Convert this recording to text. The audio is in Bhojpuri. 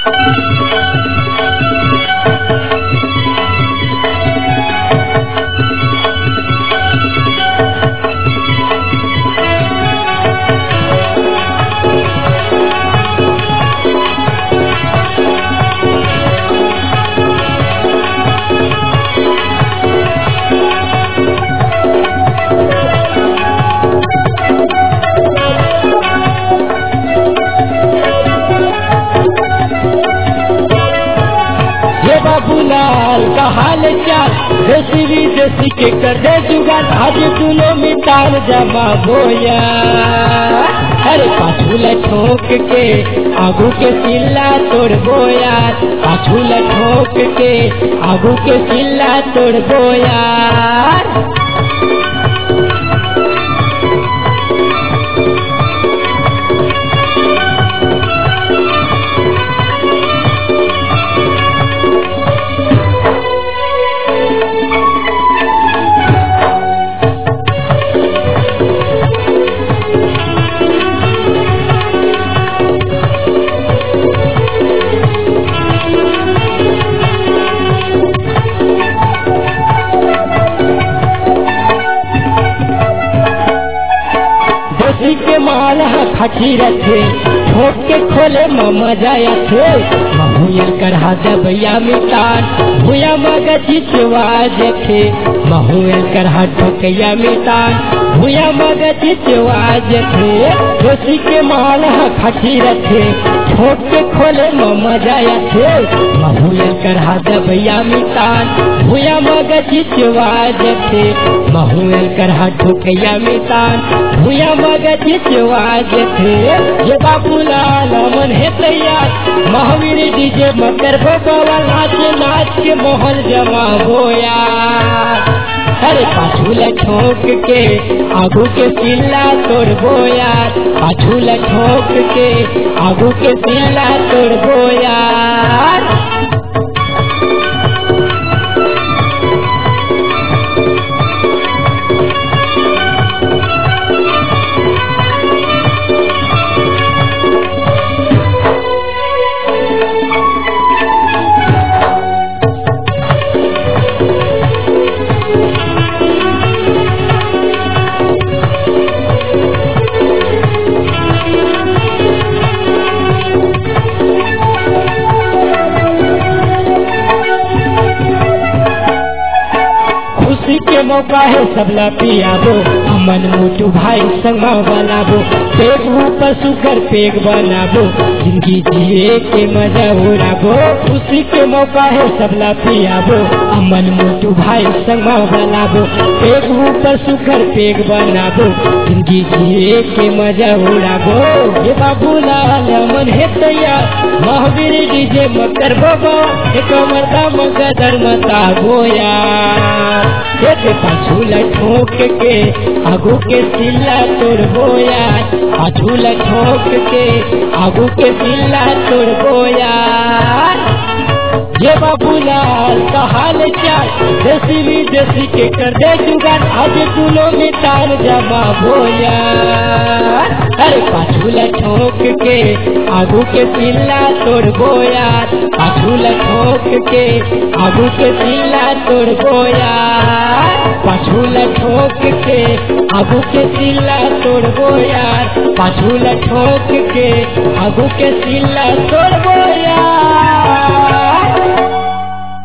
बाबूलाल का हाल चाल देसी विदेशी के कर दे जुगाड़ आज दोनों में तार जमा बोया। अरे पाछूला ठोक के आगू के सिल्ला तोड़ बोया, पाछूला ठोक के आगू के सिल्ला तोड़ बोया। के माल खटी रखे ठोक के खोले मजा थे महुयल करहा दबैया मितान भूया मगजी चवाज थे महुयल करहा ठोकैया मितान भूया मगजी चवाज थे। दोषी के माल खटी रखे ठोक के खोले मजा थे महुयल करहा दबैया मितान भूया मगजी चवाज थे महुयल करहा ठोकैया मितान भूया मगजी चवाज थे। ये बाबूलाल मन है तैयार महावीर डीजे मकर बबला नाच नाच के मोहन जमा होया। अरे पाछूला ठोक के आगू के सिल्ला तोड़ बोया, पाछूला ठोक के आगू के सिल्ला तोड़ बोया। के मौका है सबला पियाबो अमन मोटू भाई संगमा बनाबो पेग ऊपर सुकर पेग बनाबो जिंदगी जिए के मजा उड़ाबो। खुशी के मौका है सबला पियाबो अमन मोटू भाई संगमा बनाबो पेग ऊपर सुकर पेग बनाबो जिंदगी जिए के मजा उड़ाबो। ये बाबूलाल मन है तैयार महावीर डीजे मकर बाबा एक मरदा मगदर मता गोया। पाछूला ठोक के आगू के सिल्ला तोड़ बोया, पाछूला ठोक के आगू के सिल्ला तोड़ बोया। ये बाबूलाल का हाल चाल देसी विदेशी के कर दे जुगाड़ आज दोनों में तार जमा बोया। अरे पाछूला ठोक के आगू के सिल्ला तोड़ बोया, पाछूला ठोक के आगू के सिल्ला तोड़ बोया, पाछूला ठोक के आगू के सिल्ला तोड़ बोया, पाछूला ठोक के आगू के सिल्ला तोड़ बोया।